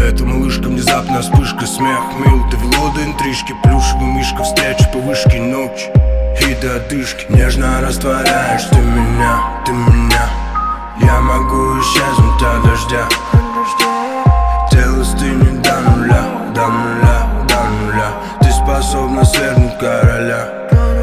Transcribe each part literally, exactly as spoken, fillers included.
Эта малышка внезапная вспышка, смех мил. Ты в лоды интрижки, плюшевый мишка, встреча по вышке ночь и до одышки. Нежно растворяешь ты меня, ты меня. Я могу исчезнуть от дождя. Тело стынет до нуля, до нуля, до нуля. Ты способна свергнуть короля.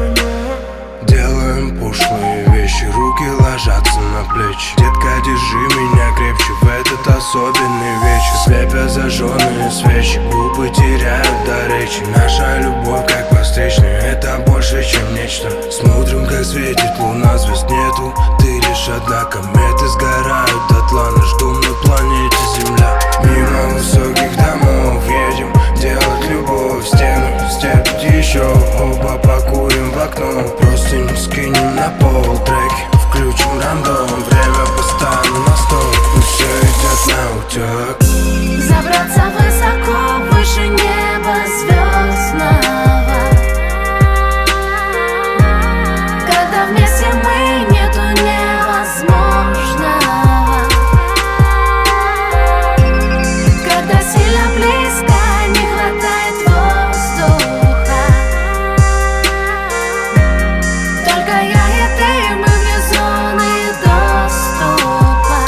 Делаем пошлые вещи, руки ложатся на плечи. Детка, держи меня крепче в этот особенный вечер. Слепя зажженные свечи, губы теряют до речи. Наша любовь как подстречная, это больше, чем нечто. Смотрим, как светит луна, звезд нету. Ты лишь одна, кометы сгорают дотла. Наш дом на планете Земля. Мимо высоких домов едем, делать любовь в стену. Степь еще, оба покурим в окно. Просто не скинем на пол треки, включим рандом. Время поставим на стол, пусть все идет на утек. Забраться высоко, выше неба звездного. Когда вместе мы, нету невозможного. Когда сильно близко, не хватает воздуха. Только я и ты, мы вне зоны доступа.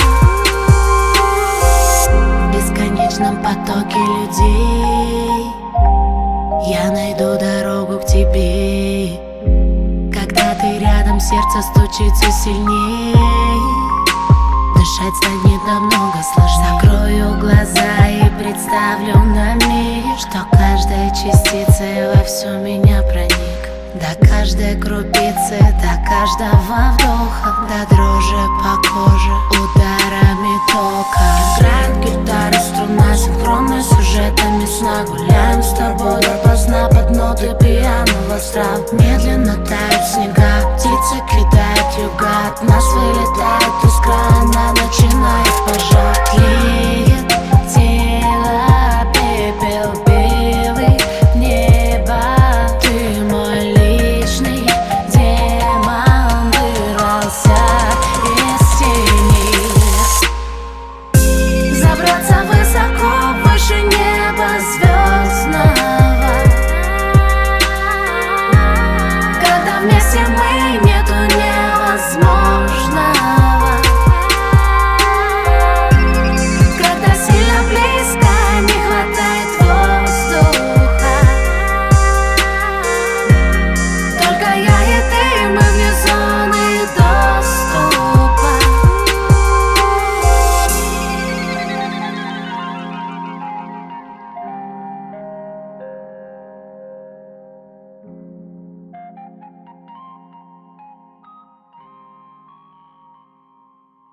В бесконечном потоке людей я найду дорогу к тебе. Когда ты рядом, сердце стучит все сильней. Дышать станет намного сложнее. Закрою глаза и представлю на миг, что каждая частица во все меня проник. До каждой крупицы, до каждого вдоха, до дрожи по коже ударами тока. Играет гитара, струна синхронная с сюжетами сна. Гуляем с тобой допоздна под ноты пьяного страха. Медленно тают снега,